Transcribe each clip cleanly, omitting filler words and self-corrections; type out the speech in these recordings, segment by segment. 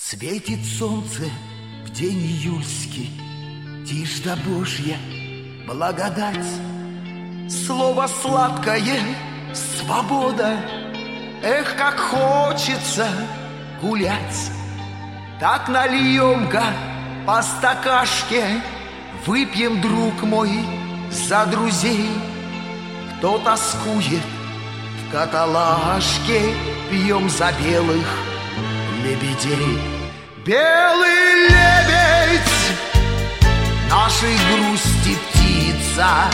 Светит солнце в день июльский, тишь да Божья благодать. Слово сладкое — свобода. Эх, как хочется гулять. Так нальем-ка по стакашке, выпьем, друг мой, за друзей. Кто тоскует в каталажке, пьем за белых лебедей. Белый лебедь, нашей грусти птица.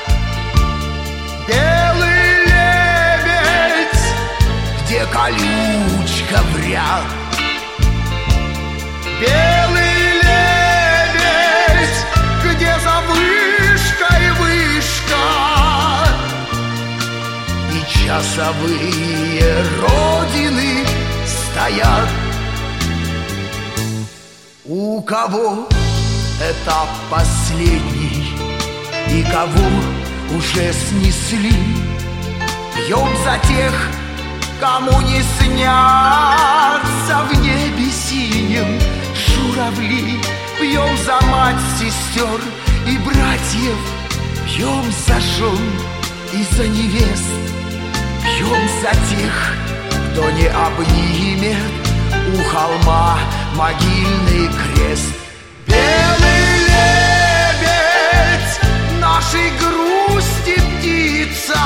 Белый лебедь, где колючка в ряд. Белый лебедь, где за вышкой вышка, и часовые родины стоят. У кого этап последний, и кого уже снесли, пьем за тех, кому не снятся в небе синим журавли. Пьем за мать, сестер и братьев, пьем за жен и за невест. Пьем за тех, кто не обнимет у холма могильный крест. Белый лебедь, нашей грусти птица.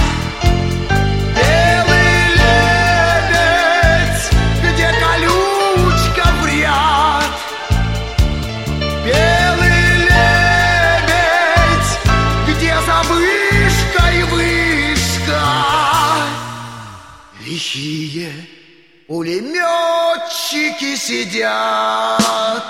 Белый лебедь, где колючка в ряд. Белый лебедь, где за вышкой вышка. Лихие пулеметчики сидят.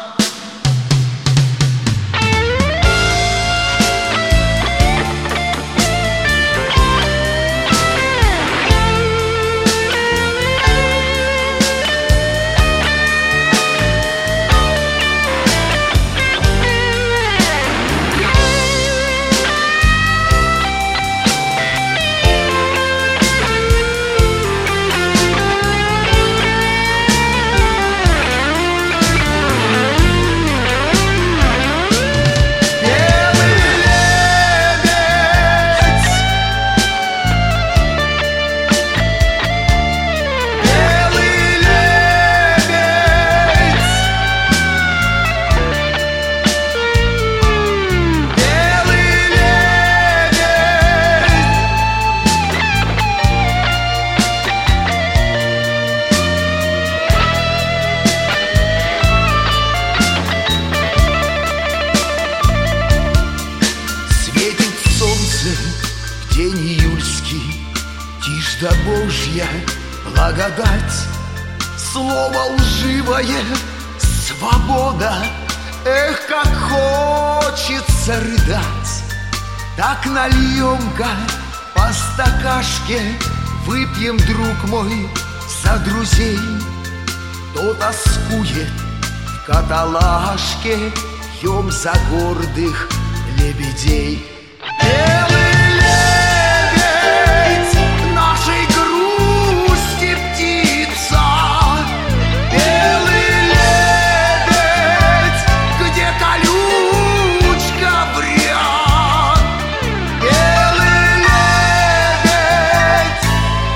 День июльский, тишь да Божья благодать. Слово лживое — свобода. Эх, как хочется рыдать. Так нальем-ка по стакашке, выпьем, друг мой, за друзей. Кто тоскует в каталажке, пьем за гордых лебедей. Белый лебедь, нашей грусти птица. Белый лебедь, где колючка в ряд. Белый лебедь,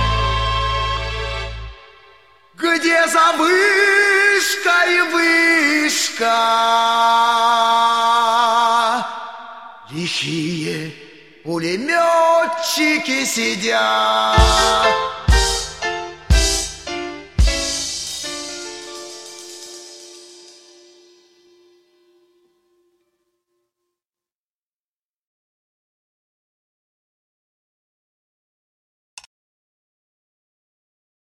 где за вышкой вышка. Лихие пулеметчики сидят.